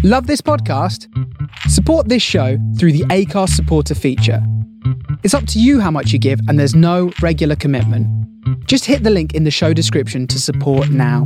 Love this podcast? Support this show through the Acast supporter feature. It's up to you how much you give, and there's no regular commitment. Just hit the link in the show description to support now.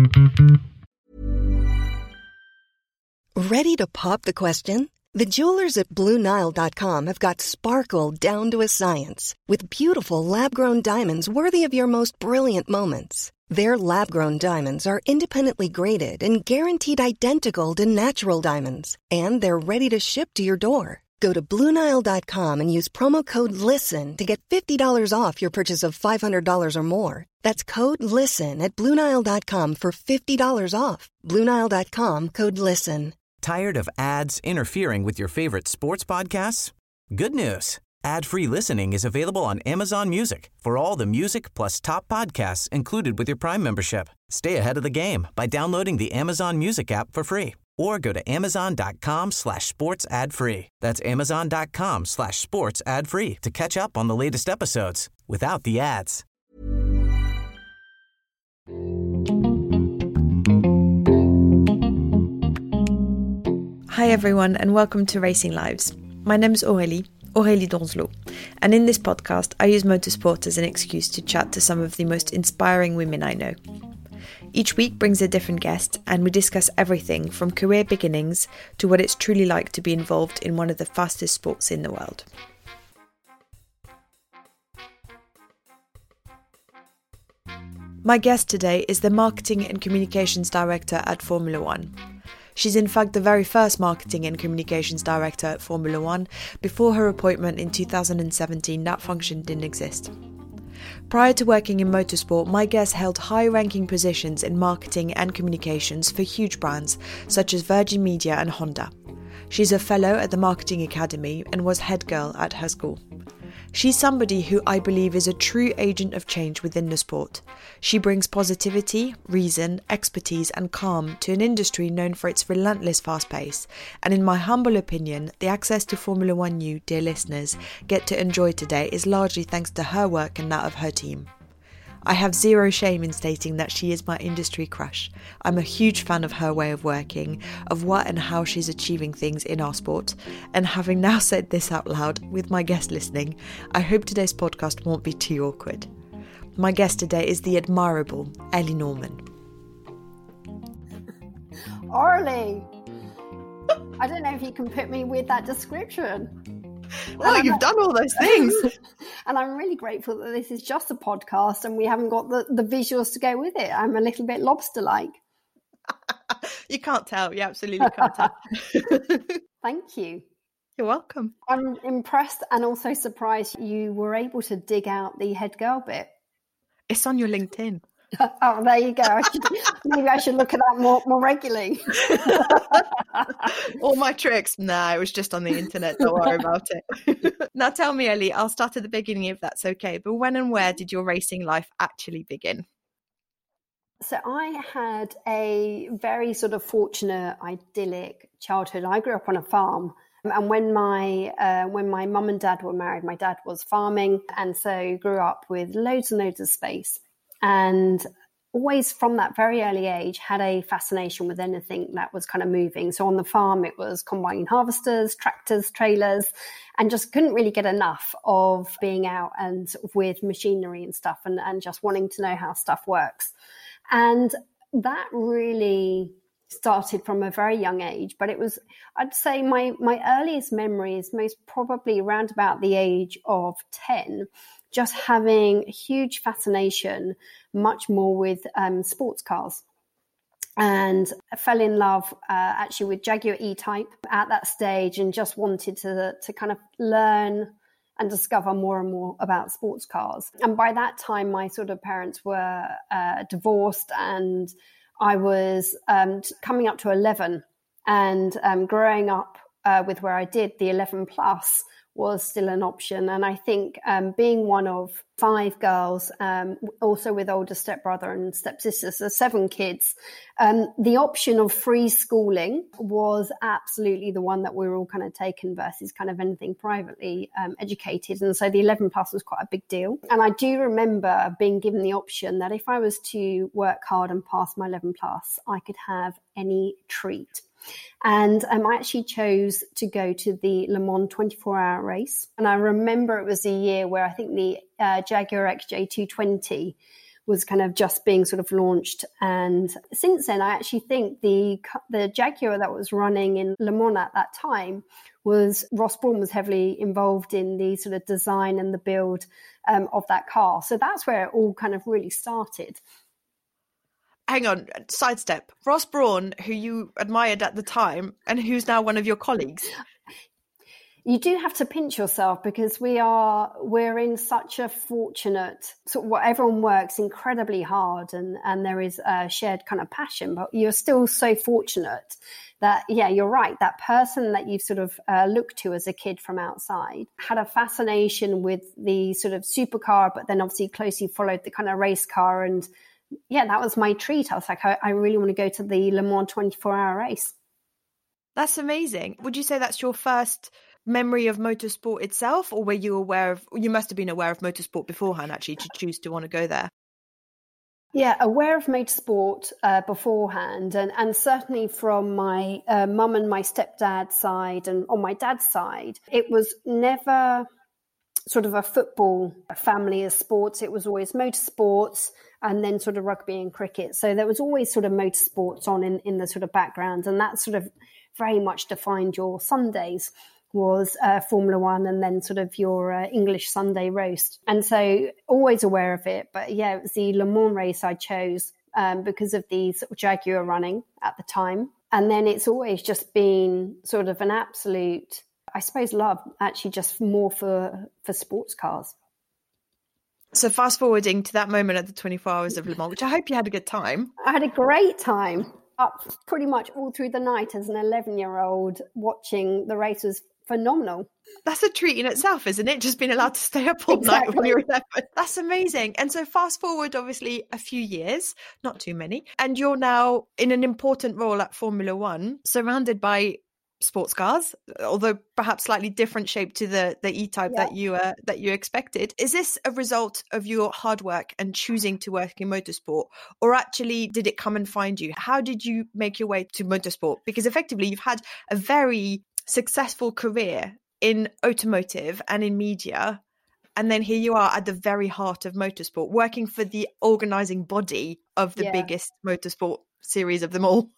Ready to pop the question? The jewelers at BlueNile.com have got sparkle down to a science with beautiful lab-grown diamonds worthy of your most brilliant moments. Their lab-grown diamonds are independently graded and guaranteed identical to natural diamonds, and they're ready to ship to your door. Go to BlueNile.com and use promo code LISTEN to get $50 off your purchase of $500 or more. That's code LISTEN at BlueNile.com for $50 off. BlueNile.com, code LISTEN. Tired of ads interfering with your favorite sports podcasts? Good news. Ad-free listening is available on Amazon Music for all the music plus top podcasts included with your Prime membership. Stay ahead of the game by downloading the Amazon Music app for free or go to amazon.com/sports ad free. That's amazon.com/sports ad free to catch up on the latest episodes without the ads. Hi everyone and welcome to Racing Lives. My name is Aurélie Donzelot, and in this podcast I use motorsport as an excuse to chat to some of the most inspiring women I know. Each week brings a different guest and we discuss everything from career beginnings to what it's truly like to be involved in one of the fastest sports in the world. My guest today is the Marketing and Communications Director at Formula One. She's in fact the very first Marketing and Communications Director at Formula One. Before her appointment in 2017, that function didn't exist. Prior to working in motorsport, my guest held high-ranking positions in marketing and communications for huge brands such as Virgin Media and Honda. She's a fellow at the Marketing Academy and was head girl at her school. She's somebody who I believe is a true agent of change within the sport. She brings positivity, reason, expertise and calm to an industry known for its relentless fast pace. And in my humble opinion, the access to Formula One you, dear listeners, get to enjoy today is largely thanks to her work and that of her team. I have zero shame in stating that she is my industry crush. I'm a huge fan of her way of working, of what and how she's achieving things in our sport. And having now said this out loud, with my guest listening, I hope today's podcast won't be too awkward. My guest today is the admirable Ellie Norman. Orly, I don't know if you can put me with that description. Well, you've done all those things. And I'm really grateful that this is just a podcast and we haven't got the visuals to go with it. I'm a little bit lobster-like. You can't tell. You absolutely can't tell. Thank you. You're welcome. I'm impressed and also surprised you were able to dig out the head girl bit. It's on your LinkedIn. Oh, there you go. Maybe I should look at that more regularly. All my tricks. Nah, it was just on the internet. Don't worry about it. Now tell me, Ellie, I'll start at the beginning if that's okay. But when and where did your racing life actually begin? So I had a very sort of fortunate, idyllic childhood. I grew up on a farm. And when my mum and dad were married, my dad was farming. And so grew up with loads and loads of space. And always from that very early age had a fascination with anything that was kind of moving. So on the farm, it was combining harvesters, tractors, trailers, and just couldn't really get enough of being out and sort of with machinery and stuff and just wanting to know how stuff works. And that really started from a very young age, but it was, I'd say my earliest memory is most probably around about the age of 10, just having a huge fascination, much more with sports cars. And I fell in love actually with Jaguar E-Type at that stage and just wanted to kind of learn and discover more and more about sports cars. And by that time, my sort of parents were divorced and I was coming up to 11 and growing up with where I did, the 11 plus was still an option. And I think being one of 5 girls, also with older stepbrother and stepsister, so 7 kids, the option of free schooling was absolutely the one that we were all kind of taken versus kind of anything privately educated. And so the 11 plus was quite a big deal. And I do remember being given the option that if I was to work hard and pass my 11 plus, I could have any treat. And I actually chose to go to the Le Mans 24-hour race. And I remember it was a year where I think the Jaguar XJ220 was kind of just being sort of launched. And since then, I actually think the Jaguar that was running in Le Mans at that time was Ross Brawn was heavily involved in the sort of design and the build of that car. So that's where it all kind of really started. Hang on, sidestep. Ross Brawn, who you admired at the time and who's now one of your colleagues. You do have to pinch yourself because we're in such a fortunate sort of, everyone works incredibly hard and there is a shared kind of passion, but you're still so fortunate that, yeah, you're right. That person that you've sort of looked to as a kid from outside had a fascination with the sort of supercar, but then obviously closely followed the kind of race car. And yeah, that was my treat. I was like, I really want to go to the Le Mans 24-hour race. That's amazing. Would you say that's your first memory of motorsport itself, or were you you must have been aware of motorsport beforehand actually to choose to want to go there? Yeah, aware of motorsport beforehand, and certainly from my mum and my stepdad's side, and on my dad's side, it was never sort of a football family as sports. It was always motorsports and then sort of rugby and cricket. So there was always sort of motorsports on in the sort of background, and that sort of very much defined your Sundays was Formula One and then sort of your English Sunday roast. And so always aware of it. But yeah, it was the Le Mans race I chose because of the sort of Jaguar running at the time. And then it's always just been sort of an absolute, I suppose, love actually just more for sports cars. So fast forwarding to that moment at the 24 Hours of Le Mans, which I hope you had a good time. I had a great time. Up pretty much all through the night as an 11-year-old watching the race was phenomenal. That's a treat in itself, isn't it? Just being allowed to stay up all night when you're 11. That's amazing. And so fast forward, obviously, a few years, not too many, and you're now in an important role at Formula One, surrounded by sports cars, although perhaps slightly different shape to the E-Type that you expected. Is this a result of your hard work and choosing to work in motorsport, or actually did it come and find you? How did you make your way to motorsport? Because effectively you've had a very successful career in automotive and in media, and then here you are at the very heart of motorsport, working for the organizing body of the biggest motorsport series of them all.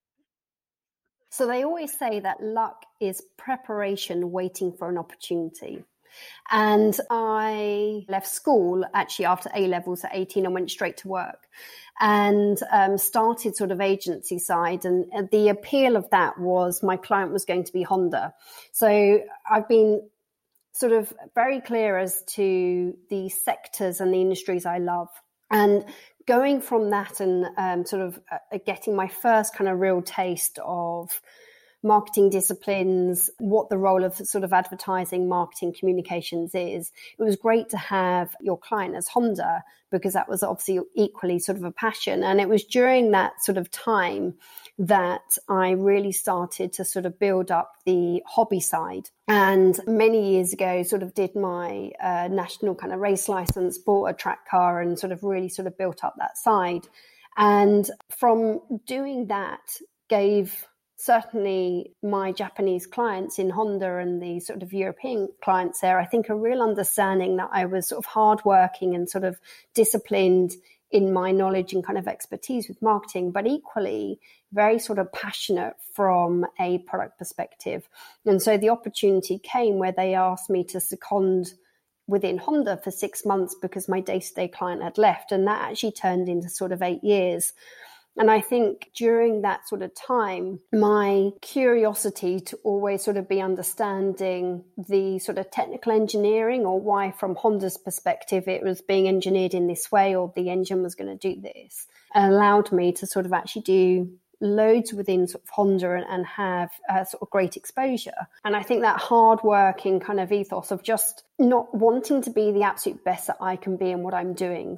So they always say that luck is preparation waiting for an opportunity. And I left school actually after A-levels at 18 and went straight to work and started sort of agency side. And the appeal of that was my client was going to be Honda. So I've been sort of very clear as to the sectors and the industries I love. And going from that and sort of getting my first kind of real taste of marketing disciplines, what the role of sort of advertising, marketing, communications is, it was great to have your client as Honda because that was obviously equally sort of a passion. And it was during that sort of time that I really started to sort of build up the hobby side. And many years ago, sort of did my national kind of race license, bought a track car and sort of really sort of built up that side. And from doing that, gave certainly my Japanese clients in Honda and the sort of European clients there, I think a real understanding that I was sort of hardworking and sort of disciplined in my knowledge and kind of expertise with marketing, but equally very sort of passionate from a product perspective. And so the opportunity came where they asked me to second within Honda for 6 months because my day-to-day client had left. And that actually turned into sort of 8 years. And I think during that sort of time, my curiosity to always sort of be understanding the sort of technical engineering or why from Honda's perspective it was being engineered in this way or the engine was going to do this allowed me to sort of actually do loads within sort of Honda and have sort of great exposure. And I think that hard-working kind of ethos of just not wanting to be the absolute best that I can be in what I'm doing.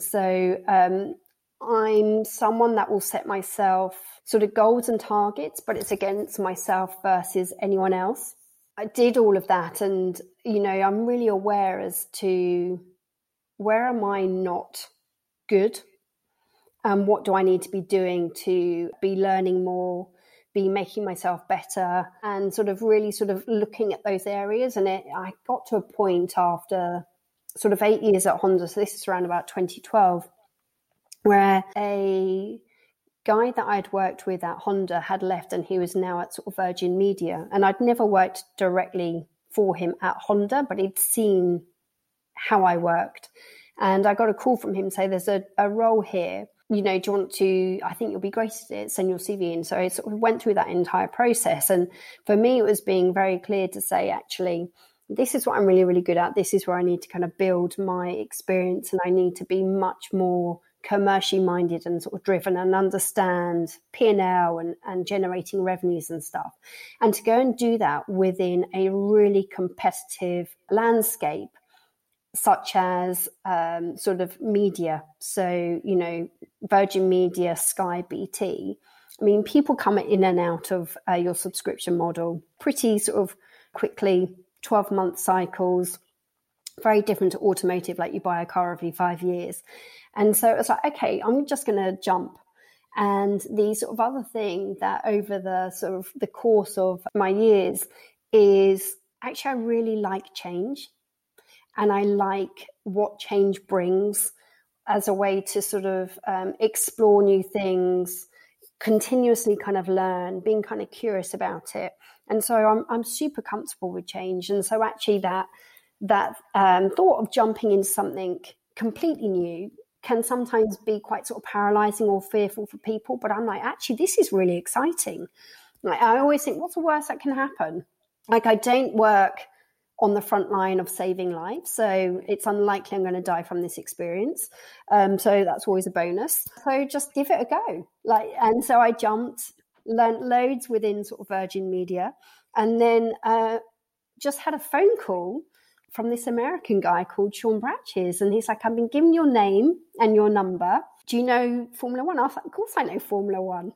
So I'm someone that will set myself sort of goals and targets, but it's against myself versus anyone else. I did all of that and, you know, I'm really aware as to where am I not good and what do I need to be doing to be learning more, be making myself better and sort of really sort of looking at those areas. And I got to a point after sort of 8 years at Honda, so this is around about 2012, where a guy that I'd worked with at Honda had left and he was now at sort of Virgin Media. And I'd never worked directly for him at Honda, but he'd seen how I worked. And I got a call from him saying, there's a role here. You know, do you want to, I think you'll be great at it, send your CV in. So I sort of went through that entire process. And for me, it was being very clear to say, actually, this is what I'm really, really good at. This is where I need to kind of build my experience, and I need to be much more commercially minded and sort of driven and understand P&L and generating revenues and stuff. And to go and do that within a really competitive landscape, such as sort of media. So, you know, Virgin Media, Sky, BT. I mean, people come in and out of your subscription model pretty sort of quickly, 12-month cycles, very different to automotive, like you buy a car every 5 years. And so it's like, okay, I'm just going to jump. And the sort of other thing that over the sort of the course of my years is actually I really like change. And I like what change brings as a way to sort of explore new things, continuously kind of learn, being kind of curious about it. And so I'm super comfortable with change. And so actually that thought of jumping into something completely new can sometimes be quite sort of paralyzing or fearful for people. But I'm like, actually, this is really exciting. Like, I always think, what's the worst that can happen? Like, I don't work on the front line of saving lives, so it's unlikely I'm going to die from this experience. So that's always a bonus. So just give it a go. And so I jumped, learned loads within sort of Virgin Media, and then just had a phone call from this American guy called Sean Bratches. And he's like, I've been given your name and your number. Do you know Formula One? I was like, of course I know Formula One.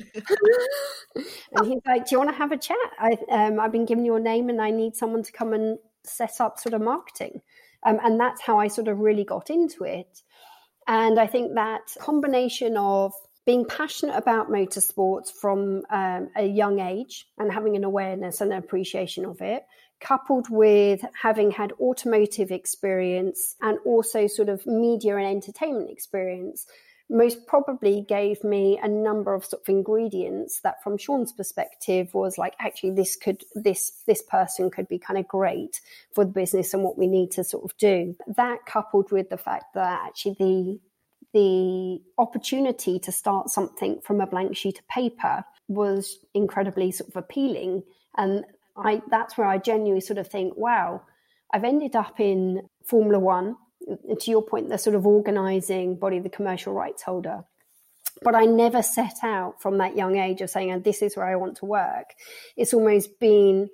And he's like, do you want to have a chat? I've been given your name and I need someone to come and set up sort of marketing. And that's how I sort of really got into it. And I think that combination of being passionate about motorsports from a young age and having an awareness and an appreciation of it, coupled with having had automotive experience and also sort of media and entertainment experience, most probably gave me a number of sort of ingredients that from Sean's perspective was like, actually, this person could be kind of great for the business and what we need to sort of do. That coupled with the fact that actually the opportunity to start something from a blank sheet of paper was incredibly sort of appealing. And that's where I genuinely sort of think, wow, I've ended up in Formula One, to your point, the sort of organising body, the commercial rights holder. But I never set out from that young age of saying, this is where I want to work. It's almost been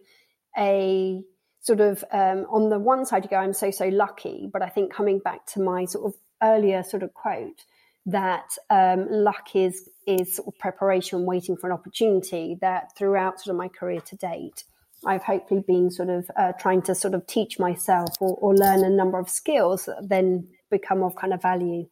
a sort of, on the one side you go, I'm so lucky. But I think coming back to my sort of earlier sort of quote, that luck is sort of preparation, waiting for an opportunity, that throughout sort of my career to date, I've hopefully been sort of trying to sort of teach myself or learn a number of skills that then become of kind of value.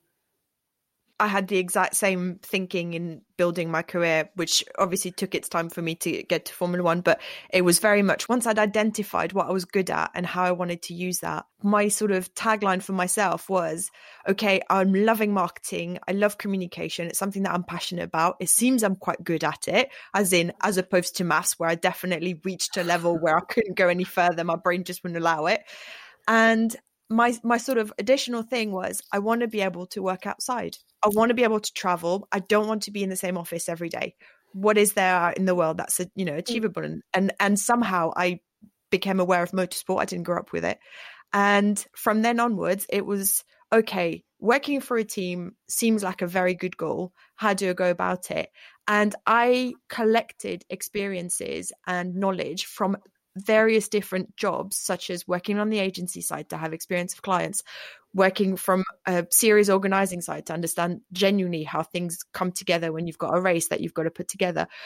I had the exact same thinking in building my career, which obviously took its time for me to get to Formula One. But it was very much once I'd identified what I was good at and how I wanted to use that, my sort of tagline for myself was, okay, I'm loving marketing. I love communication. It's something that I'm passionate about. It seems I'm quite good at it, as opposed to maths, where I definitely reached a level where I couldn't go any further. My brain just wouldn't allow it. And my sort of additional thing was, I want to be able to work outside. I want to be able to travel. I don't want to be in the same office every day. What is there in the world that's achievable? And somehow I became aware of motorsport. I didn't grow up with it. And from then onwards, it was, okay, working for a team seems like a very good goal. How do I go about it? And I collected experiences and knowledge from various different jobs, such as working on the agency side to have experience of clients, working from a series organizing side to understand genuinely how things come together when you've got a race that you've got to put together,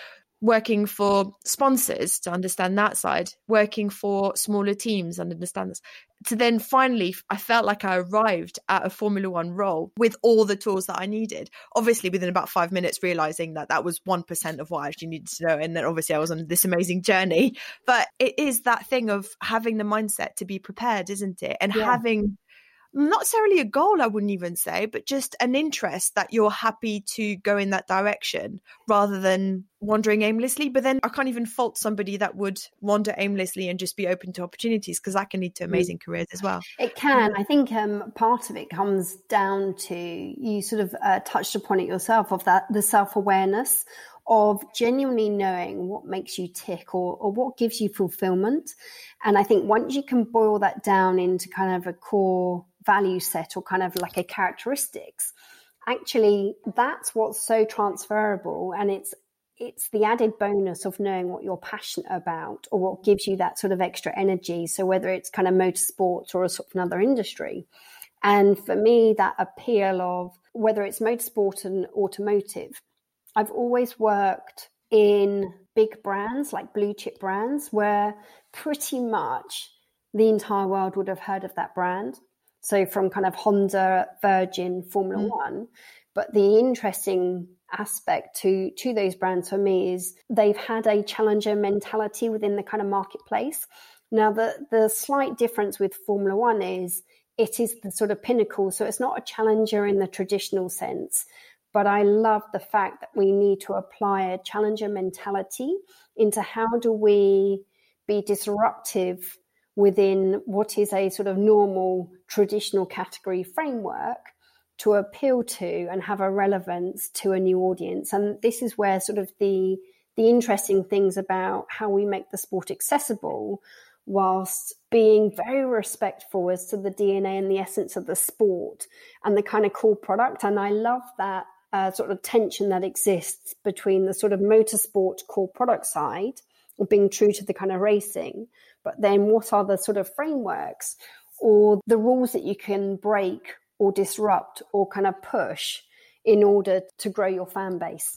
working for sponsors to understand that side, working for smaller teams and understand this, to then finally, I felt like I arrived at a Formula One role with all the tools that I needed. Obviously, within about 5 minutes, realizing that that was 1% of what I actually needed to know. And then obviously I was on this amazing journey. But it is that thing of having the mindset to be prepared, isn't it? And having not necessarily a goal, I wouldn't even say, but just an interest that you're happy to go in that direction rather than wandering aimlessly. But then I can't even fault somebody that would wander aimlessly and just be open to opportunities, because that can lead to amazing careers as well. It can. I think part of it comes down to, you sort of touched upon it yourself, of that, the self-awareness of genuinely knowing what makes you tick or what gives you fulfillment. And I think once you can boil that down into kind of a core value set or kind of like a characteristics, actually that's what's so transferable. And it's the added bonus of knowing what you're passionate about or what gives you that sort of extra energy. So whether it's kind of motorsports or a sort of another industry. And for me, that appeal of whether it's motorsport and automotive, I've always worked in big brands, like blue chip brands, where pretty much the entire world would have heard of that brand. So from kind of Honda, Virgin, Formula One. But the interesting aspect to those brands for me is they've had a challenger mentality within the kind of marketplace. Now, the slight difference with Formula One is it is the sort of pinnacle. So it's not a challenger in the traditional sense. But I love the fact that we need to apply a challenger mentality into how do we be disruptive within what is a sort of normal traditional category framework to appeal to and have a relevance to a new audience. And this is where sort of the interesting things about how we make the sport accessible whilst being very respectful as to the DNA and the essence of the sport and the kind of cool product. And I love that sort of tension that exists between the sort of motorsport core product side or being true to the kind of racing, but then what are the sort of frameworks or the rules that you can break or disrupt or kind of push in order to grow your fan base?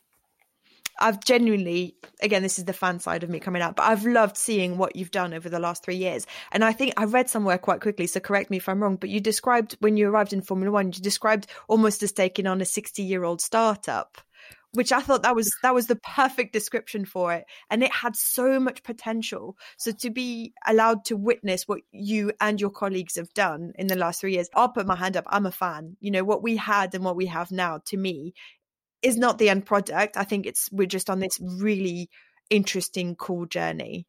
I've genuinely, again, this is the fan side of me coming out, but I've loved seeing what you've done over the last 3 years. And I think I read somewhere quite quickly, so correct me if I'm wrong, but you described when you arrived in Formula One, you described almost as taking on a 60-year-old startup, which I thought that was the perfect description for it. And it had so much potential. So to be allowed to witness what you and your colleagues have done in the last 3 years, I'll put my hand up. I'm a fan. You know, what we had and what we have now, to me, is not the end product. I think we're just on this really interesting, cool journey.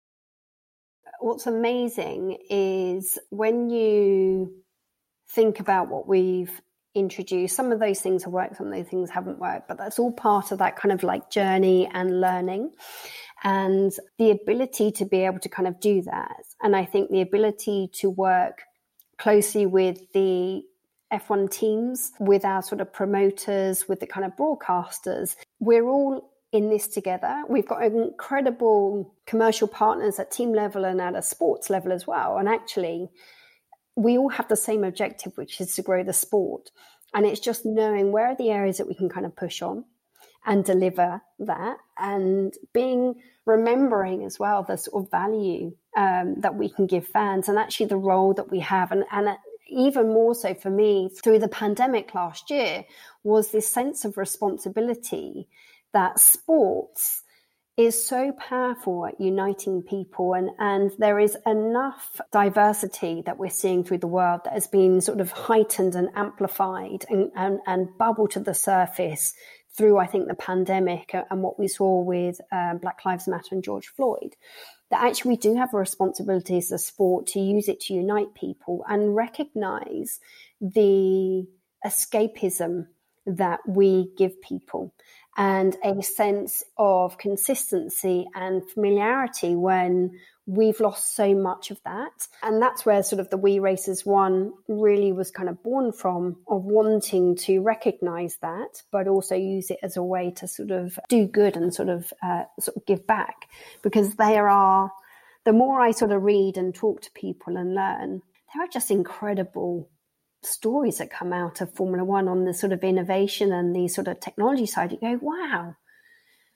What's amazing is when you think about what we've introduced, some of those things have worked, some of those things haven't worked, but that's all part of that kind of like journey and learning and the ability to be able to kind of do that. And I think the ability to work closely with the F1 teams, with our sort of promoters, with the kind of broadcasters, we're all in this together. We've got incredible commercial partners at team level and at a sports level as well. And actually, we all have the same objective, which is to grow the sport. And it's just knowing where are the areas that we can kind of push on and deliver that, and remembering as well the sort of value that we can give fans and actually the role that we have. And even more so for me through the pandemic last year was this sense of responsibility that sports is so powerful at uniting people, and there is enough diversity that we're seeing through the world that has been sort of heightened and amplified and bubbled to the surface through, I think, the pandemic and what we saw with Black Lives Matter and George Floyd, that actually we do have a responsibility as a sport to use it to unite people and recognize the escapism that we give people and a sense of consistency and familiarity when we've lost so much of that. And that's where sort of the We Racers One really was kind of born from, of wanting to recognize that, but also use it as a way to sort of do good and sort of give back. Because the more I sort of read and talk to people and learn, there are just incredible stories that come out of Formula One on the sort of innovation and the sort of technology side. You go, wow,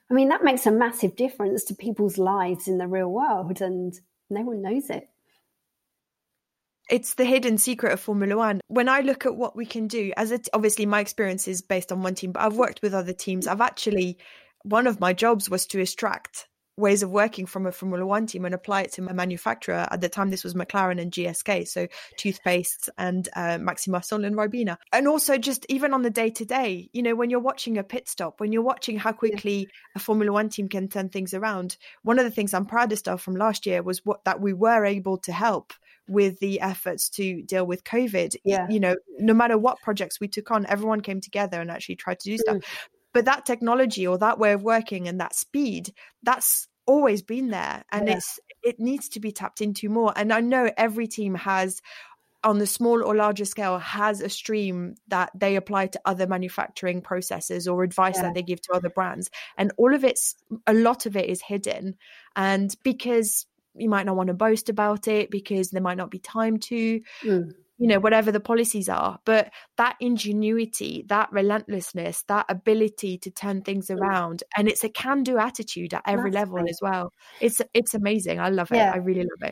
I mean, that makes a massive difference to people's lives in the real world, and no one knows it. It's the hidden secret of Formula One. When I look at what we can do, obviously my experience is based on one team, but I've worked with other teams. One of my jobs was to extract ways of working from a Formula One team and apply it to my manufacturer. At the time, this was McLaren and GSK, so toothpastes and Maxima Sol and Ribena. And also just even on the day-to-day, when you're watching a pit stop, when you're watching how quickly a Formula One team can turn things around, one of the things I'm proudest of from last year was that we were able to help with the efforts to deal with COVID. No matter what projects we took on, everyone came together and actually tried to do stuff. But that technology or that way of working and that speed, that's always been there. And it needs to be tapped into more. And I know every team has, on the small or larger scale, has a stream that they apply to other manufacturing processes or advice that they give to other brands. And a lot of it is hidden. And because you might not want to boast about it, because there might not be time to, whatever the policies are. But that ingenuity, that relentlessness, that ability to turn things around, and it's a can-do attitude at every level as well. It's amazing. I love it. I really love it.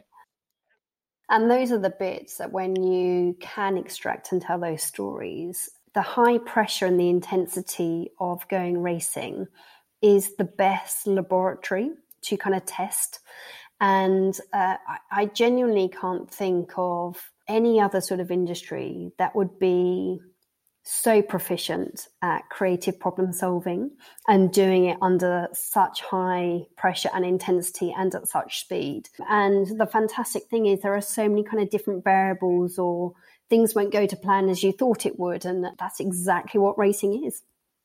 And those are the bits that when you can extract and tell those stories, the high pressure and the intensity of going racing is the best laboratory to kind of test. And I genuinely can't think of any other sort of industry that would be so proficient at creative problem solving and doing it under such high pressure and intensity and at such speed. And the fantastic thing is there are so many kind of different variables, or things won't go to plan as you thought it would. And that's exactly what racing is.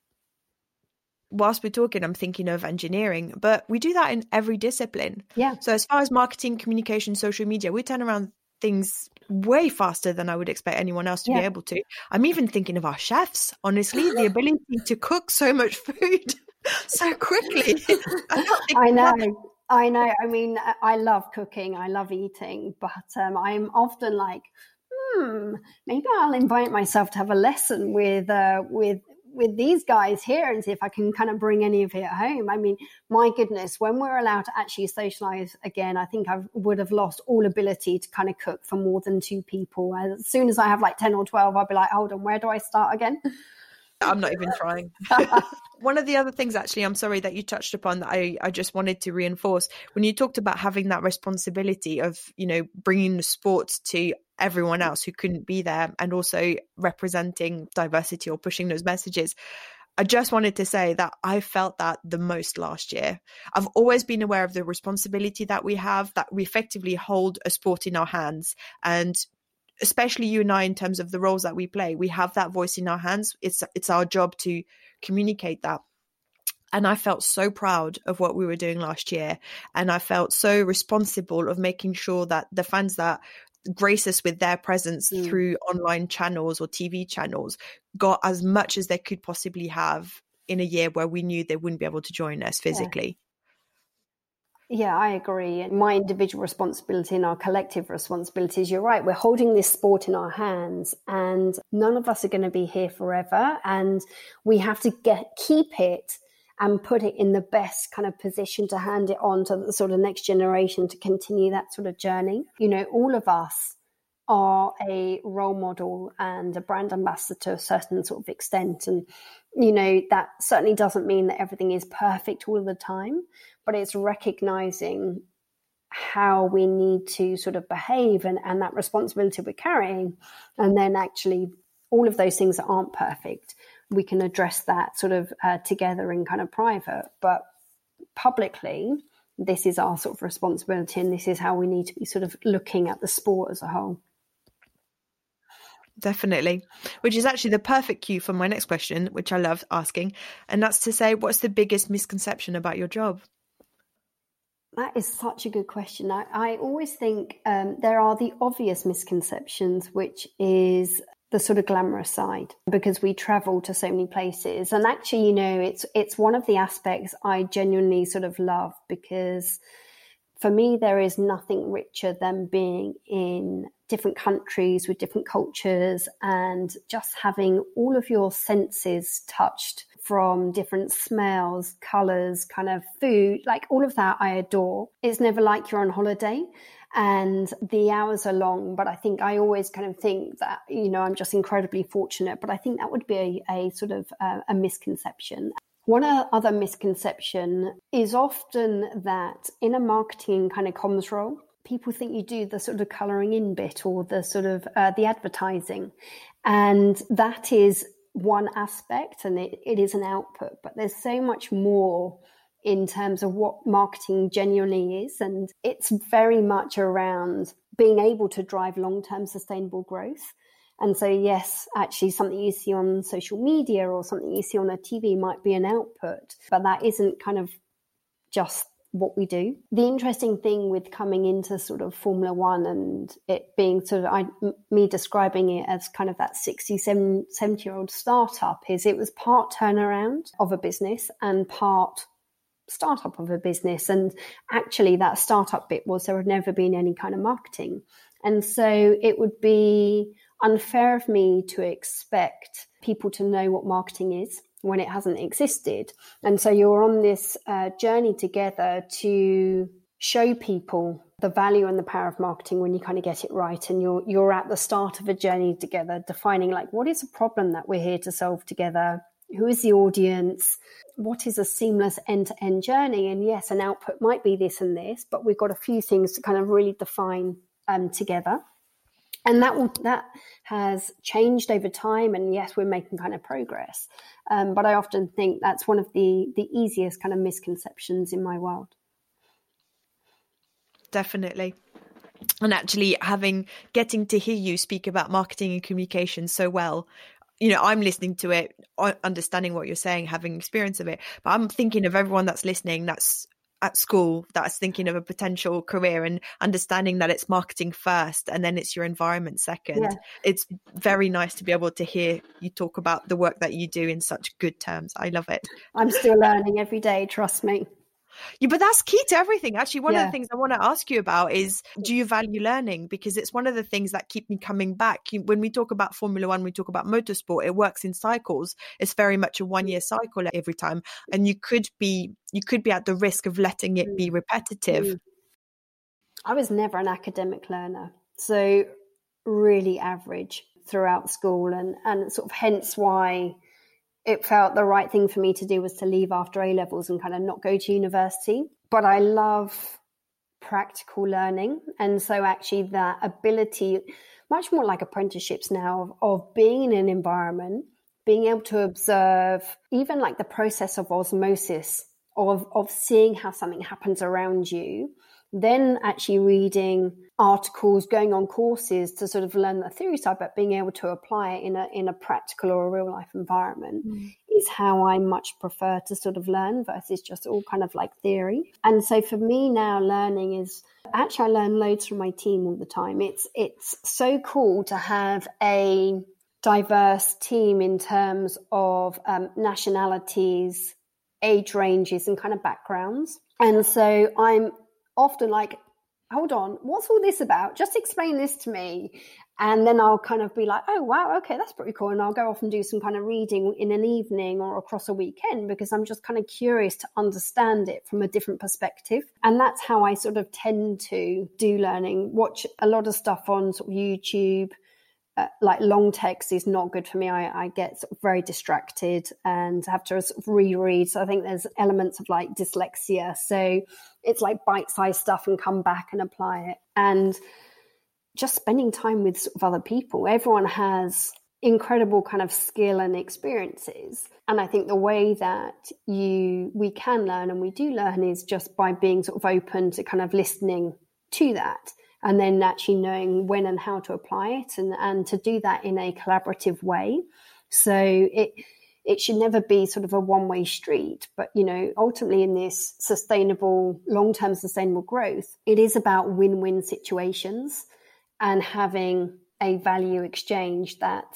Whilst we're talking, I'm thinking of engineering, but we do that in every discipline. Yeah. So as far as marketing, communication, social media, we turn around things way faster than I would expect anyone else to be able to. I'm even thinking of our chefs, honestly, the ability to cook so much food so quickly. I know. I mean, I love cooking. I love eating, but I'm often like, maybe I'll invite myself to have a lesson with these guys here and see if I can kind of bring any of it home. I mean, my goodness, when we're allowed to actually socialize again, I think I would have lost all ability to kind of cook for more than 2 people. As soon as I have like 10 or 12, I'll be like, hold on, where do I start again? I'm not even trying. One of the other things, actually, I'm sorry that you touched upon that I just wanted to reinforce, when you talked about having that responsibility of, bringing the sport to everyone else who couldn't be there, and also representing diversity or pushing those messages. I just wanted to say that I felt that the most last year. I've always been aware of the responsibility that we have, that we effectively hold a sport in our hands. And especially you and I, in terms of the roles that we play, we have that voice in our hands. It's our job to communicate that. And I felt so proud of what we were doing last year. And I felt so responsible of making sure that the fans that grace us with their presence through online channels or TV channels got as much as they could possibly have in a year where we knew they wouldn't be able to join us physically. Yeah, I agree. My individual responsibility and our collective responsibilities, you're right. We're holding this sport in our hands, and none of us are going to be here forever. And we have to keep it and put it in the best kind of position to hand it on to the sort of next generation to continue that sort of journey. All of us are a role model and a brand ambassador to a certain sort of extent. And, that certainly doesn't mean that everything is perfect all the time, but it's recognizing how we need to sort of behave and that responsibility we're carrying. And then actually all of those things that aren't perfect, we can address that sort of together in kind of private, but publicly, this is our sort of responsibility, and this is how we need to be sort of looking at the sport as a whole. Definitely, which is actually the perfect cue for my next question, which I love asking, and that's to say, what's the biggest misconception about your job? That is such a good question. I always think there are the obvious misconceptions, which is the sort of glamorous side, because we travel to so many places. And actually, it's one of the aspects I genuinely sort of love, because for me, there is nothing richer than being in different countries with different cultures and just having all of your senses touched from different smells, colors, kind of food, like all of that I adore. It's never like you're on holiday and the hours are long, but I think I always kind of think that, I'm just incredibly fortunate, but I think that would be a sort of a misconception. One other misconception is often that in a marketing kind of comms role, people think you do the sort of colouring in bit or the sort of the advertising. And that is one aspect and it is an output, but there's so much more in terms of what marketing genuinely is. And it's very much around being able to drive long-term sustainable growth. And so, yes, actually something you see on social media or something you see on a TV might be an output, but that isn't kind of just what we do. The interesting thing with coming into sort of Formula One and it being sort of, me describing it as kind of that 70-year-old startup is it was part turnaround of a business and part startup of a business. And actually that startup bit was there had never been any kind of marketing. And so it would be unfair of me to expect people to know what marketing is when it hasn't existed. And so you're on this journey together to show people the value and the power of marketing when you kind of get it right. And you're at the start of a journey together, defining like, what is a problem that we're here to solve together? Who is the audience? What is a seamless end-to-end journey? And yes, an output might be this and this, but we've got a few things to kind of really define together. And that has changed over time. And yes, we're making kind of progress. But I often think that's one of the easiest kind of misconceptions in my world. Definitely. And actually getting to hear you speak about marketing and communication so well, I'm listening to it, understanding what you're saying, having experience of it, but I'm thinking of everyone that's listening, that's at school, that's thinking of a potential career and understanding that it's marketing first and then it's your environment second. Yeah. It's very nice to be able to hear you talk about the work that you do in such good terms. I love it. I'm still learning every day, trust me. Yeah, but that's key to everything. Actually, one of the things I want to ask you about is, do you value learning? Because it's one of the things that keep me coming back. When we talk about Formula One, we talk about motorsport, it works in cycles. It's very much a 1-year cycle every time. And you could be at the risk of letting it be repetitive. I was never an academic learner. So really average throughout school and sort of hence why it felt the right thing for me to do was to leave after A-levels and kind of not go to university. But I love practical learning. And so actually that ability, much more like apprenticeships now, of being in an environment, being able to observe even like the process of osmosis, of seeing how something happens around you, then actually reading articles, going on courses to sort of learn the theory side, but being able to apply it in a practical or a real life environment is how I much prefer to sort of learn versus just all kind of like theory. And so for me now, learning is actually, I learn loads from my team all the time. It's so cool to have a diverse team in terms of nationalities, age ranges and kind of backgrounds. And so I'm often like, hold on, what's all this about? Just explain this to me. And then I'll kind of be like, oh, wow, okay, that's pretty cool. And I'll go off and do some kind of reading in an evening or across a weekend because I'm just kind of curious to understand it from a different perspective. And that's how I sort of tend to do learning, watch a lot of stuff on sort of YouTube. Like long text is not good for me. I get sort of very distracted and have to sort of reread. So I think there's elements of like dyslexia. So it's like bite-sized stuff and come back and apply it. And just spending time with sort of other people. Everyone has incredible kind of skill and experiences. And I think the way that we can learn and we do learn is just by being sort of open to kind of listening to that. And then actually knowing when and how to apply it and to do that in a collaborative way. So it should never be sort of a one-way street. But, ultimately in this long-term sustainable growth, it is about win-win situations and having a value exchange that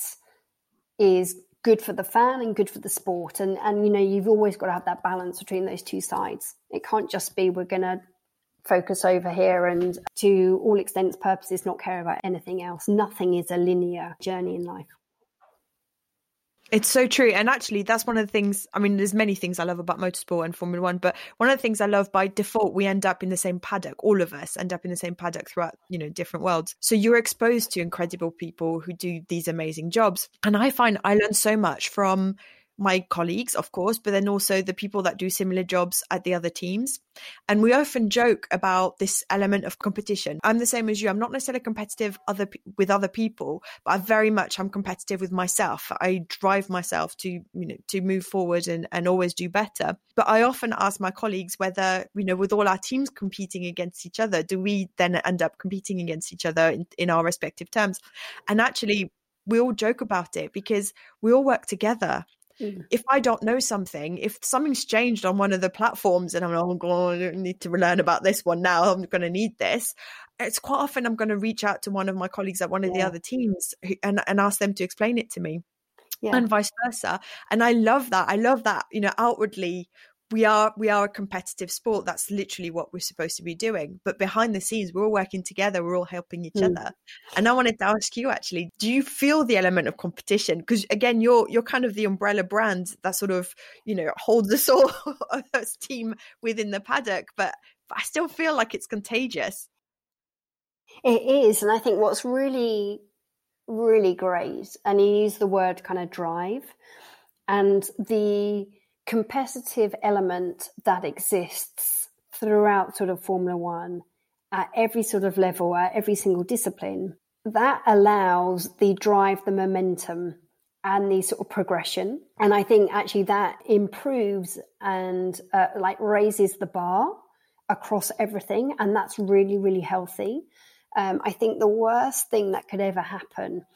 is good for the fan and good for the sport. And you've always got to have that balance between those two sides. It can't just be we're going to focus over here and to all extents purposes not care about anything else. Nothing is a linear journey in life. It's so true. And actually, that's one of the things, I mean, there's many things I love about motorsport and Formula One, but one of the things I love, by default, we end up in the same paddock. All of us end up in the same paddock throughout, different worlds. So you're exposed to incredible people who do these amazing jobs. And I find I learn so much from my colleagues, of course, but then also the people that do similar jobs at the other teams. And we often joke about this element of competition. I'm the same as you. I'm not necessarily competitive with other people, but I'm competitive with myself. I drive myself to move forward and always do better. But I often ask my colleagues whether, with all our teams competing against each other, do we then end up competing against each other in our respective terms? And actually, we all joke about it because we all work together. If I don't know something, if something's changed on one of the platforms and I need to learn about this one now, I'm going to need this. It's quite often I'm going to reach out to one of my colleagues at one of the other teams and ask them to explain it to me, and vice versa. And I love that. Outwardly, we are a competitive sport. That's literally what we're supposed to be doing. But behind the scenes, we're all working together. We're all helping each other. And I wanted to ask you, actually, do you feel the element of competition? Because again, you're kind of the umbrella brand that sort of, holds us all as team within the paddock. But I still feel like it's contagious. It is. And I think what's really, really great, and you use the word kind of drive, and the competitive element that exists throughout sort of Formula One at every sort of level, at every single discipline, that allows the drive, the momentum and the sort of progression. And I think actually that improves and raises the bar across everything. And that's really, really healthy. I think the worst thing that could ever happen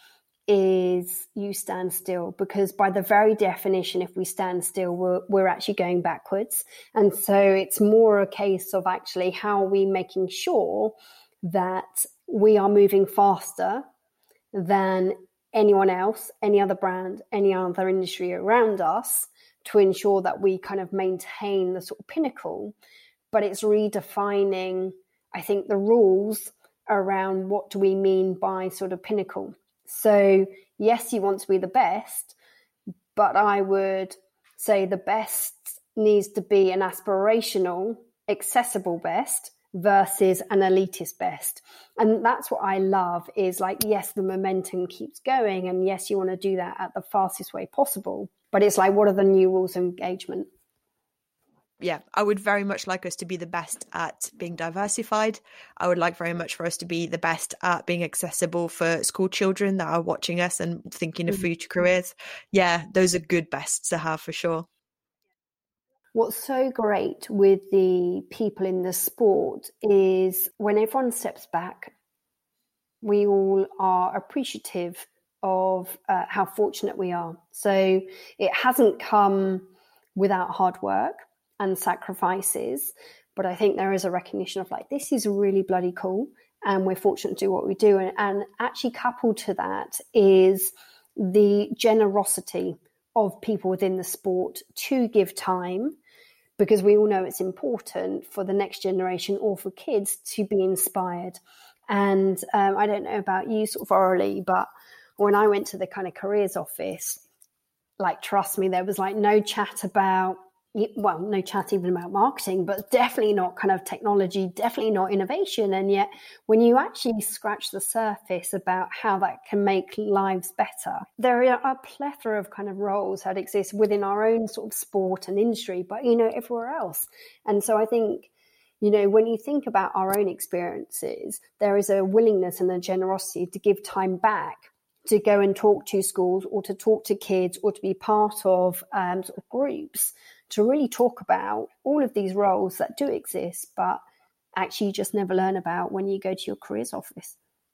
is you stand still, because by the very definition, if we stand still, we're actually going backwards. And so it's more a case of actually how are we making sure that we are moving faster than anyone else, any other brand, any other industry around us, to ensure that we kind of maintain the sort of pinnacle. But it's redefining, I think, the rules around what do we mean by sort of pinnacle. So yes, you want to be the best, but I would say the best needs to be an aspirational, accessible best versus an elitist best. And that's what I love is yes, the momentum keeps going. And yes, you want to do that at the fastest way possible. But it's what are the new rules of engagement? Yeah, I would very much like us to be the best at being diversified. I would like very much for us to be the best at being accessible for school children that are watching us and thinking of future careers. Yeah, those are good bests to have for sure. What's so great with the people in the sport is when everyone steps back, we all are appreciative of how fortunate we are. So it hasn't come without hard work and sacrifices, but I think there is a recognition of this is really bloody cool, and we're fortunate to do what we do. And actually coupled to that is the generosity of people within the sport to give time, because we all know it's important for the next generation or for kids to be inspired. And I don't know about you sort of orally, but when I went to the kind of careers office, trust me, there was no chat about, no chat even about marketing, but definitely not kind of technology, definitely not innovation. And yet when you actually scratch the surface about how that can make lives better, there are a plethora of kind of roles that exist within our own sort of sport and industry, but, everywhere else. And so I think, when you think about our own experiences, there is a willingness and a generosity to give time back, to go and talk to schools or to talk to kids or to be part of sort of groups to really talk about all of these roles that do exist, but actually you just never learn about when you go to your careers office.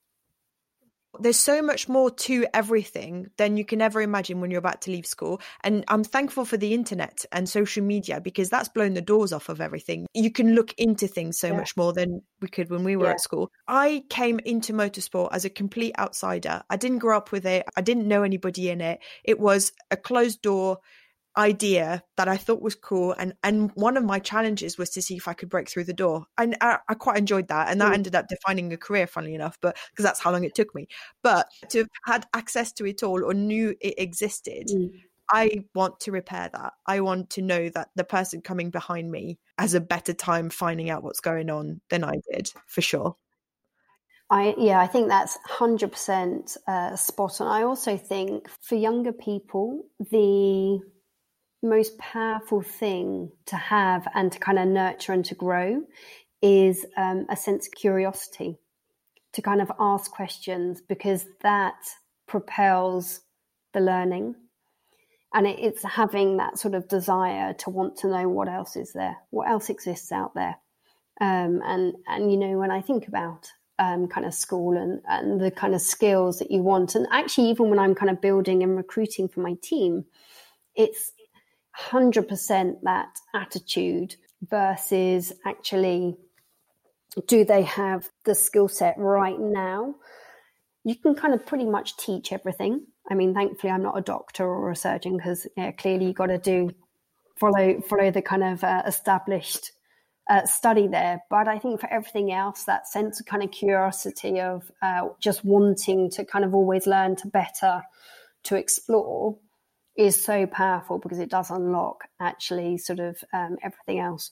There's so much more to everything than you can ever imagine when you're about to leave school. And I'm thankful for the internet and social media, because that's blown the doors off of everything. You can look into things so much more than we could when we were at school. I came into motorsport as a complete outsider. I didn't grow up with it. I didn't know anybody in it. It was a closed door idea that I thought was cool, and one of my challenges was to see if I could break through the door, and I quite enjoyed that, and that ended up defining a career, funnily enough, but because that's how long it took me. But to have had access to it all or knew it existed I want to repair that. I want to know that the person coming behind me has a better time finding out what's going on than I did, for sure. I think that's 100% spot on. I also think for younger people, the most powerful thing to have and to kind of nurture and to grow is a sense of curiosity, to kind of ask questions, because that propels the learning. And it's having that sort of desire to want to know what else is there, what else exists out there. And when I think about kind of school and the kind of skills that you want, and actually even when I'm kind of building and recruiting for my team, it's 100% that attitude versus actually, do they have the skill set right now? You can kind of pretty much teach everything. I mean, thankfully, I'm not a doctor or a surgeon, because clearly you've got to follow the kind of established study there. But I think for everything else, that sense of kind of curiosity of just wanting to kind of always learn, to better, to explore, is so powerful, because it does unlock actually sort of everything else.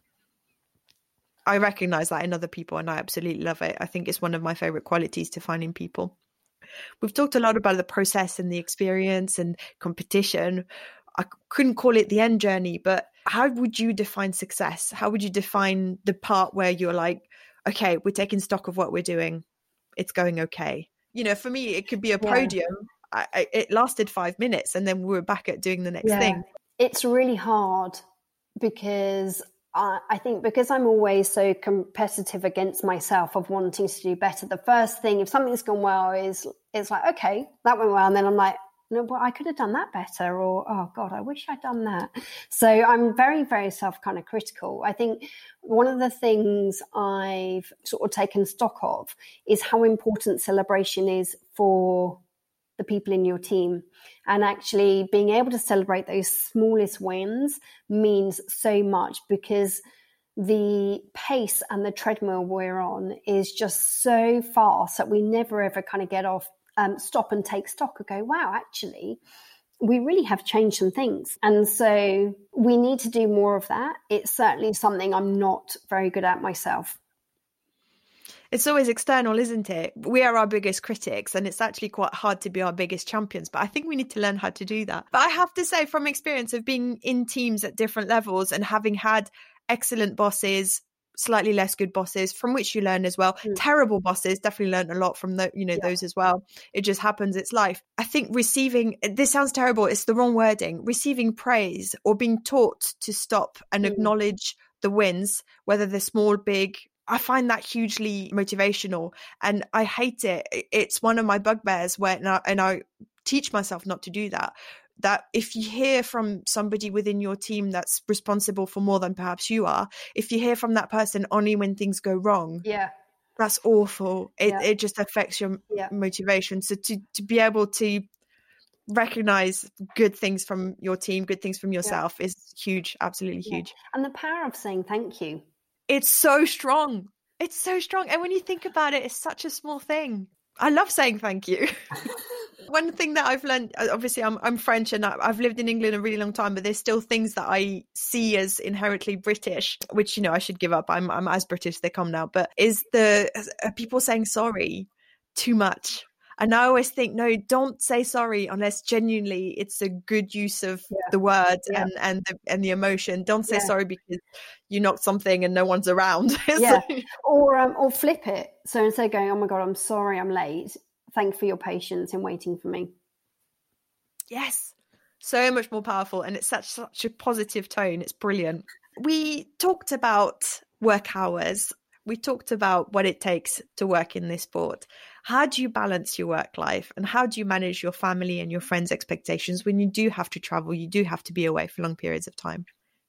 I recognize that in other people, and I absolutely love it. I think it's one of my favorite qualities to find in people. We've talked a lot about the process and the experience and competition. I couldn't call it the end journey, but how would you define success? How would you define the part where you're like, okay, we're taking stock of what we're doing, it's going okay? For me, it could be a podium. It lasted 5 minutes, and then we were back at doing the next thing. It's really hard, because I think because I'm always so competitive against myself of wanting to do better, the first thing, if something's gone well, is it's like, okay, that went well. And then I'm like, no, but I could have done that better, or, oh God, I wish I'd done that. So I'm very, very self kind of critical. I think one of the things I've sort of taken stock of is how important celebration is for the people in your team. And actually being able to celebrate those smallest wins means so much, because the pace and the treadmill we're on is just so fast that we never ever kind of get off, stop and take stock and go, wow, actually, we really have changed some things. And so we need to do more of that. It's certainly something I'm not very good at myself. It's always external, isn't it? We are our biggest critics, and it's actually quite hard to be our biggest champions. But I think we need to learn how to do that. But I have to say, from experience of being in teams at different levels and having had excellent bosses, slightly less good bosses, from which you learn as well. Terrible bosses, definitely learned a lot from those as well. It just happens, it's life. I think receiving, this sounds terrible, it's the wrong wording, receiving praise or being taught to stop and acknowledge the wins, whether they're small, big, I find that hugely motivational, and I hate it. It's one of my bugbears and I teach myself not to do that. That if you hear from somebody within your team that's responsible for more than perhaps you are, if you hear from that person only when things go wrong, that's awful. It just affects your motivation. So to be able to recognize good things from your team, good things from yourself is huge, absolutely huge. And the power of saying thank you. It's so strong. It's so strong. And when you think about it, it's such a small thing. I love saying thank you. One thing that I've learned, obviously I'm French and I've lived in England a really long time, but there's still things that I see as inherently British, which, I should give up. I'm as British as they come now, but is people saying sorry too much? And I always think, no, don't say sorry unless genuinely it's a good use of the word and the emotion. Don't say sorry because you knocked something and no one's around. Or flip it. So instead of going, oh my God, I'm sorry, I'm late, thank you for your patience in waiting for me. Yes, so much more powerful, and it's such a positive tone. It's brilliant. We talked about work hours. We talked about what it takes to work in this sport. How do you balance your work life, and how do you manage your family and your friends' expectations when you do have to travel, you do have to be away for long periods of time?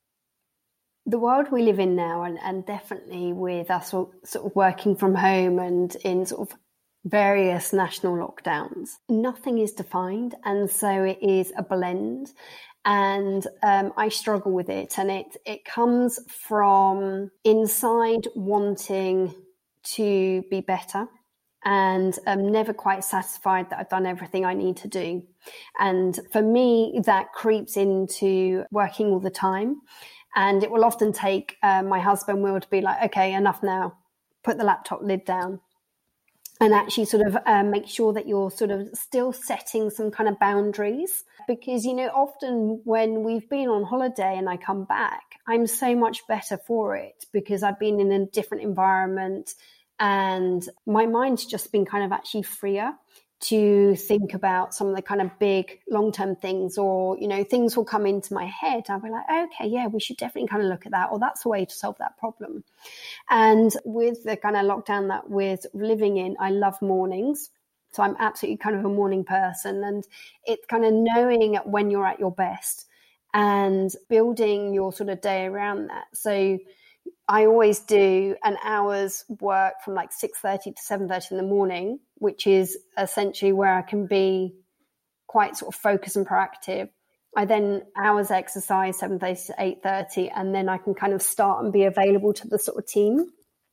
The world we live in now, and definitely with us sort of working from home and in sort of various national lockdowns, nothing is defined. And so it is a blend. And I struggle with it. And it comes from inside wanting to be better and I'm never quite satisfied that I've done everything I need to do. And for me, that creeps into working all the time. And it will often take my husband will to be like, okay, enough now, put the laptop lid down. And actually sort of make sure that you're sort of still setting some kind of boundaries. Because, you know, often when we've been on holiday and I come back, I'm so much better for it because I've been in a different environment and my mind's just been kind of actually freer to think about some of the kind of big long-term things, or, you know, things will come into my head. I'll be like, okay, yeah, we should definitely kind of look at that, or that's a way to solve that problem. And with the kind of lockdown that we're living in, I love mornings. So I'm absolutely kind of a morning person, and it's kind of knowing when you're at your best and building your sort of day around that. So I always do an hour's work from like 6:30 to 7:30 in the morning, which is essentially where I can be quite sort of focused and proactive. I then hours exercise 7:30 to 8:30, and then I can kind of start and be available to the sort of team.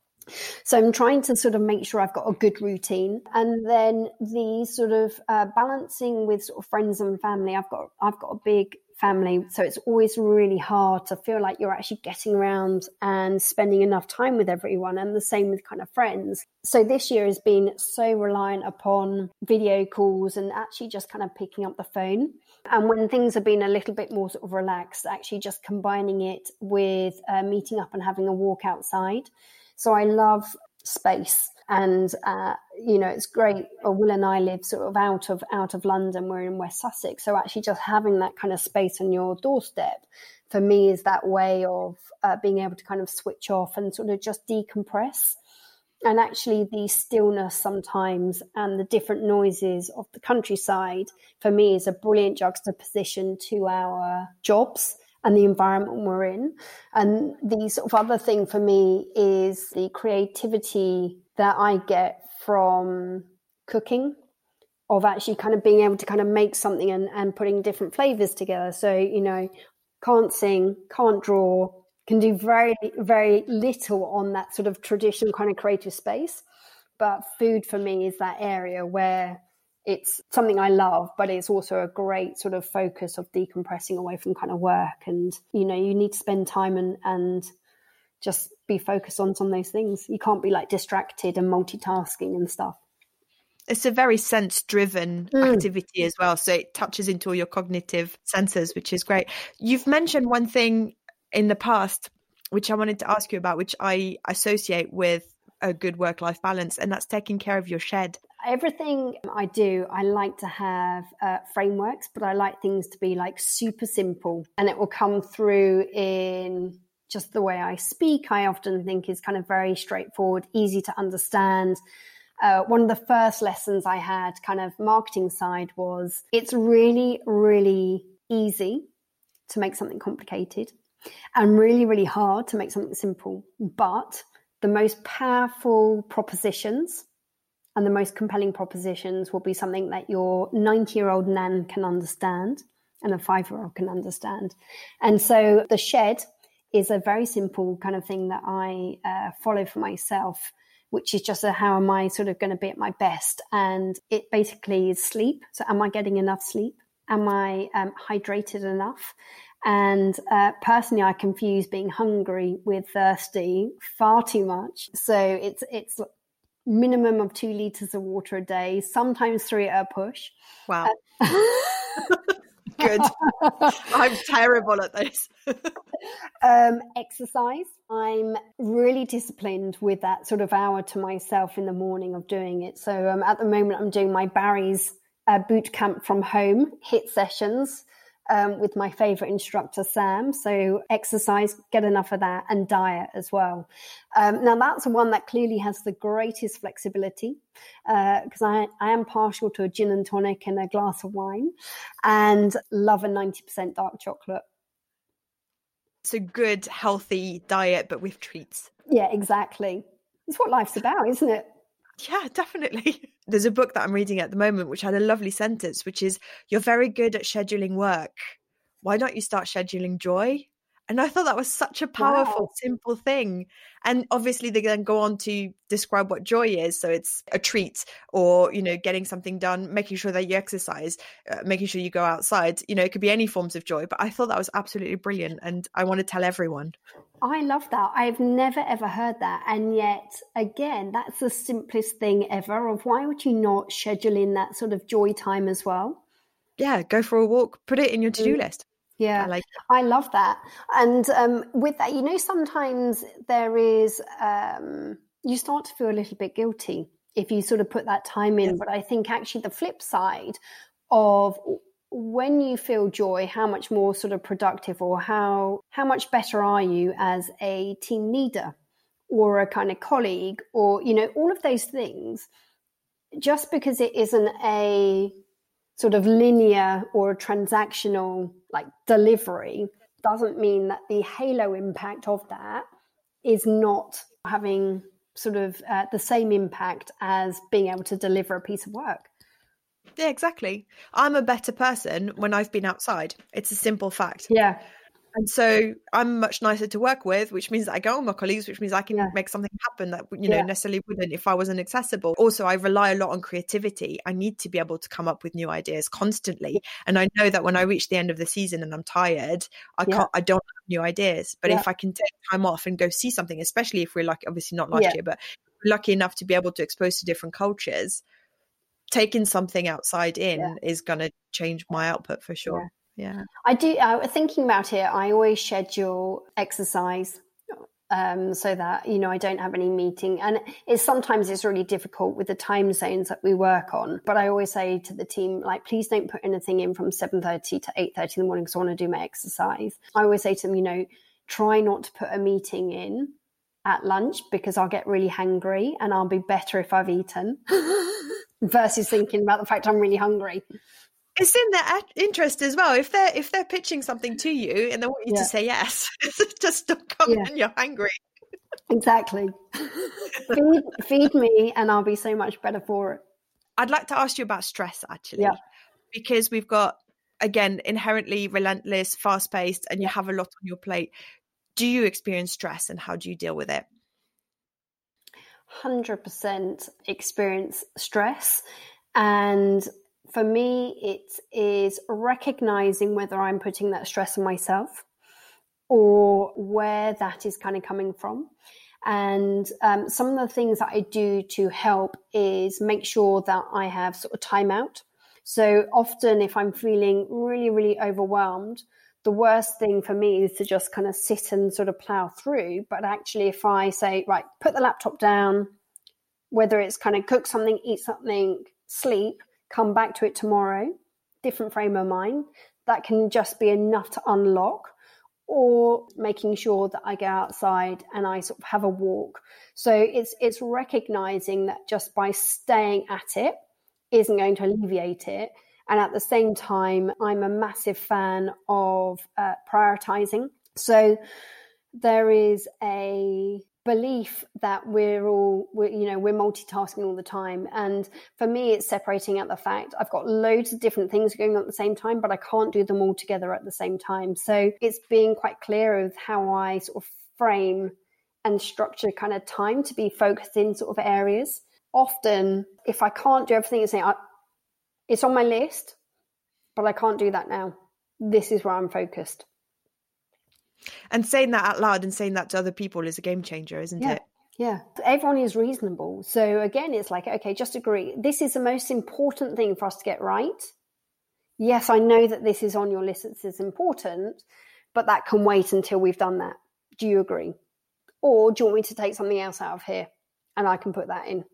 So I'm trying to sort of make sure I've got a good routine, and then the sort of balancing with sort of friends and family. I've got a big family, so it's always really hard to feel like you're actually getting around and spending enough time with everyone, and the same with kind of friends. So this year has been so reliant upon video calls and actually just kind of picking up the phone. And when things have been a little bit more sort of relaxed, actually just combining it with meeting up and having a walk outside. So I love space, and you know, it's great. Will and I live sort of out of London. We're in West Sussex, so actually just having that kind of space on your doorstep for me is that way of being able to kind of switch off and sort of just decompress. And actually the stillness sometimes and the different noises of the countryside for me is a brilliant juxtaposition to our jobs and the environment we're in. And the sort of other thing for me is the creativity that I get from cooking, of actually kind of being able to kind of make something and putting different flavors together. So, you know, can't sing, can't draw, can do very, very little on that sort of traditional kind of creative space. But food for me is that area where it's something I love, but it's also a great sort of focus of decompressing away from kind of work. And, you know, you need to spend time and just be focused on some of those things. You can't be like distracted and multitasking and stuff. It's a very sense-driven activity as well. So it touches into all your cognitive senses, which is great. You've mentioned one thing in the past, which I wanted to ask you about, which I associate with a good work-life balance, and that's taking care of your shed. Everything I do, I like to have frameworks, but I like things to be like super simple, and it will come through in just the way I speak. I often think is kind of very straightforward, easy to understand. One of the first lessons I had kind of marketing side was it's really, really easy to make something complicated and really, really hard to make something simple. But the most powerful propositions and the most compelling propositions will be something that your 90-year-old nan can understand and a 5-year-old can understand. And so the shed is a very simple kind of thing that I follow for myself, which is just how am I sort of going to be at my best? And it basically is sleep. So am I getting enough sleep? Am I hydrated enough? And personally, I confuse being hungry with thirsty far too much. So it's minimum of 2 liters of water a day, sometimes 3 at a push. Wow. Good. I'm terrible at this. Exercise. I'm really disciplined with that sort of hour to myself in the morning of doing it. So at the moment, I'm doing my Barry's boot camp from home, HIIT sessions with my favorite instructor, Sam. So exercise, get enough of that, and diet as well. Now, that's one that clearly has the greatest flexibility because I am partial to a gin and tonic and a glass of wine and love a 90% dark chocolate. It's a good, healthy diet, but with treats. Yeah, exactly. It's what life's about, isn't it? Yeah, definitely. There's a book that I'm reading at the moment, which had a lovely sentence, which is, you're very good at scheduling work. Why don't you start scheduling joy? And I thought that was such a powerful, simple thing. And obviously they then go on to describe what joy is. So it's a treat, or, getting something done, making sure that you exercise, making sure you go outside. It could be any forms of joy. But I thought that was absolutely brilliant. And I want to tell everyone. I love that. I've never, ever heard that. And yet, again, that's the simplest thing ever of why would you not schedule in that sort of joy time as well? Yeah, go for a walk, put it in your to-do list. Yeah, I love that. And with that, sometimes there is, you start to feel a little bit guilty if you sort of put that time in. Yes. But I think actually the flip side of when you feel joy, how much more sort of productive, or how much better are you as a team leader or a kind of colleague, or, all of those things, just because it isn't a sort of linear or transactional like delivery doesn't mean that the halo impact of that is not having sort of the same impact as being able to deliver a piece of work. Yeah, exactly. I'm a better person when I've been outside. It's a simple fact. Yeah. And so I'm much nicer to work with, which means that I go on my colleagues, which means I can make something happen that, necessarily wouldn't if I wasn't accessible. Also, I rely a lot on creativity. I need to be able to come up with new ideas constantly. And I know that when I reach the end of the season and I'm tired, I don't have new ideas. But if I can take time off and go see something, especially if we're lucky, obviously not last year, but lucky enough to be able to expose to different cultures, taking something outside is going to change my output for sure. Yeah, I do. Thinking about it, I always schedule exercise so that, I don't have any meeting. And sometimes it's really difficult with the time zones that we work on. But I always say to the team, like, please don't put anything in from 7:30 to 8:30 in the morning because I want to do my exercise. I always say to them, try not to put a meeting in at lunch because I'll get really hangry and I'll be better if I've eaten versus thinking about the fact I'm really hungry. It's in their interest as well. If they're pitching something to you and they want you to say yes, just don't come when you're hungry. Exactly. feed me and I'll be so much better for it. I'd like to ask you about stress, actually, because we've got, again, inherently relentless, fast-paced, and you have a lot on your plate. Do you experience stress and how do you deal with it? 100% experience stress. And for me, it is recognizing whether I'm putting that stress on myself or where that is kind of coming from. And some of the things that I do to help is make sure that I have sort of time out. So often if I'm feeling really, really overwhelmed, the worst thing for me is to just kind of sit and sort of plow through. But actually, if I say, right, put the laptop down, whether it's kind of cook something, eat something, sleep, come back to it tomorrow, different frame of mind, that can just be enough to unlock. Or making sure that I go outside and I sort of have a walk. So it's recognizing that just by staying at it isn't going to alleviate it. And at the same time, I'm a massive fan of prioritizing. So there is a belief that we're multitasking all the time. And for me, it's separating out the fact I've got loads of different things going on at the same time, but I can't do them all together at the same time. So it's being quite clear of how I sort of frame and structure kind of time to be focused in sort of areas. Often, if I can't do everything, it's on my list, but I can't do that now. This is where I'm focused. And saying that out loud and saying that to other people is a game changer, isn't it? Yeah. Everyone is reasonable. So again, it's like, okay, just agree. This is the most important thing for us to get right. Yes, I know that this is on your list. It's important, but that can wait until we've done that. Do you agree? Or do you want me to take something else out of here and I can put that in?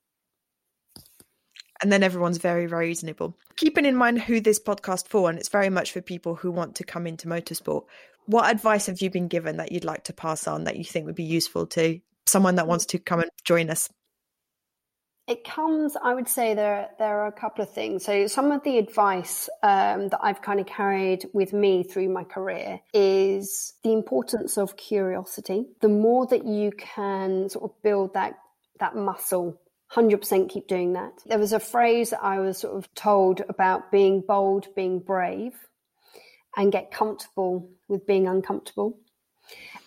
And then everyone's very, very reasonable. Keeping in mind who this podcast for, and it's very much for people who want to come into motorsport. What advice have you been given that you'd like to pass on that you think would be useful to someone that wants to come and join us? It comes, I would say there are a couple of things. So some of the advice that I've kind of carried with me through my career is the importance of curiosity. The more that you can sort of build that muscle, 100% keep doing that. There was a phrase that I was sort of told about being bold, being brave, and get comfortable with being uncomfortable.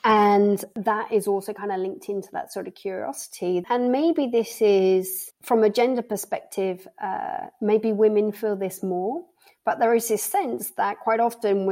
And that is also kind of linked into that sort of curiosity. And maybe this is, from a gender perspective, maybe women feel this more, but there is this sense that quite often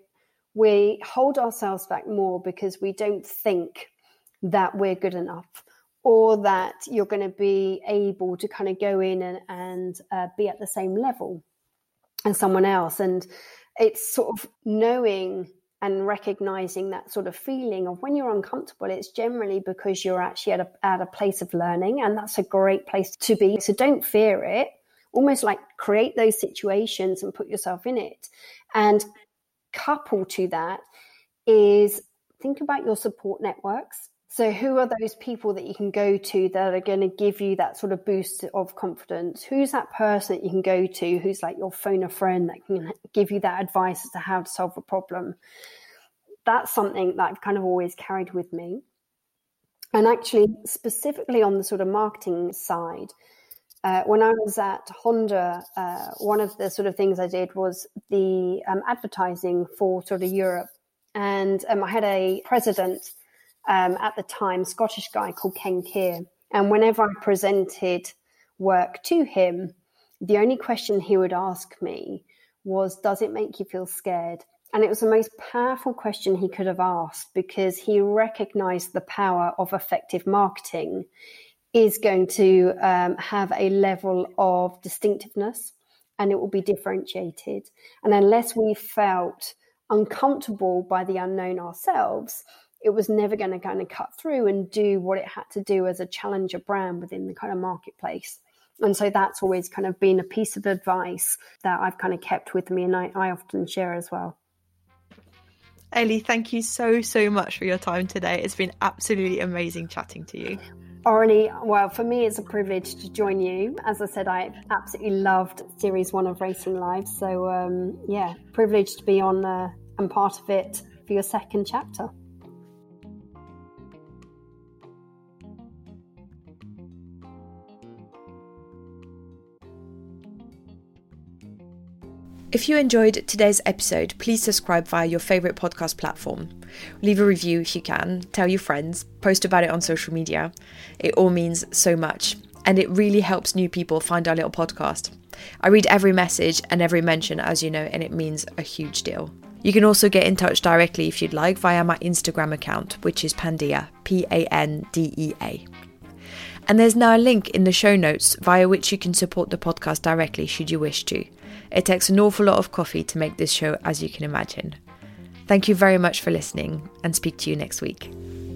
we hold ourselves back more because we don't think that we're good enough, or that you're going to be able to kind of go in and be at the same level as someone else. And it's sort of knowing and recognizing that sort of feeling of when you're uncomfortable, it's generally because you're actually at a place of learning, and that's a great place to be. So don't fear it, almost like create those situations and put yourself in it. And coupled to that is think about your support networks. So who are those people that you can go to that are going to give you that sort of boost of confidence? Who's that person that you can go to who's like your phone a friend that can give you that advice as to how to solve a problem? That's something that I've kind of always carried with me. And actually, specifically on the sort of marketing side, when I was at Honda, one of the sort of things I did was the advertising for sort of Europe. And I had a president at the time, Scottish guy called Ken Keir. And whenever I presented work to him, the only question he would ask me was, does it make you feel scared? And it was the most powerful question he could have asked, because he recognized the power of effective marketing is going to have a level of distinctiveness, and it will be differentiated. And unless we felt uncomfortable by the unknown ourselves, it was never going to kind of cut through and do what it had to do as a challenger brand within the kind of marketplace. And so that's always kind of been a piece of advice that I've kind of kept with me, and I often share as well. Ellie, thank you so much for your time today. It's been absolutely amazing chatting to you. Orly, well, for me, it's a privilege to join you. As I said, I absolutely loved Series 1 of Racing Live. So, privileged to be on and part of it for your second chapter. If you enjoyed today's episode, please subscribe via your favourite podcast platform. Leave a review if you can, tell your friends, post about it on social media. It all means so much, and it really helps new people find our little podcast. I read every message and every mention, as you know, and it means a huge deal. You can also get in touch directly if you'd like via my Instagram account, which is Pandea, Pandea. And there's now a link in the show notes via which you can support the podcast directly should you wish to. It takes an awful lot of coffee to make this show, as you can imagine. Thank you very much for listening, and speak to you next week.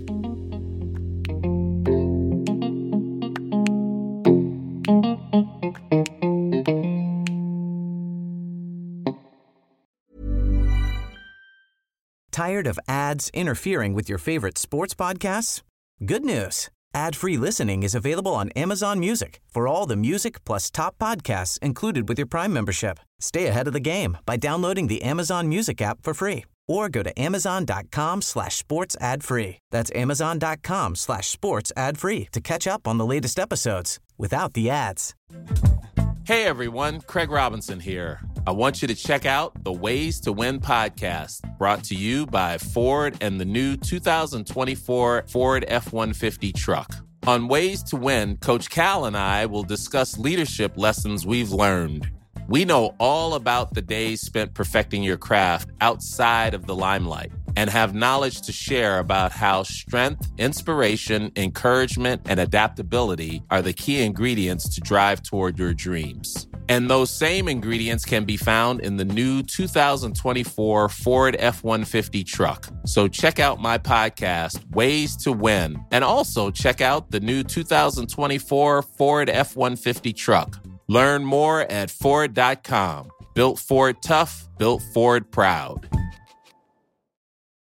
Tired of ads interfering with your favorite sports podcasts? Good news. Ad-free listening is available on Amazon Music for all the music plus top podcasts included with your Prime membership. Stay ahead of the game by downloading the Amazon Music app for free, or go to amazon.com/sports ad-free. That's amazon.com/sports ad-free to catch up on the latest episodes without the ads. Hey everyone, Craig Robinson here. I want you to check out the Ways to Win podcast, brought to you by Ford and the new 2024 Ford F-150 truck. On Ways to Win, Coach Cal and I will discuss leadership lessons we've learned. We know all about the days spent perfecting your craft outside of the limelight, and have knowledge to share about how strength, inspiration, encouragement, and adaptability are the key ingredients to drive toward your dreams. And those same ingredients can be found in the new 2024 Ford F-150 truck. So check out my podcast, Ways to Win, and also check out the new 2024 Ford F-150 truck. Learn more at Ford.com. Built Ford tough, built Ford proud.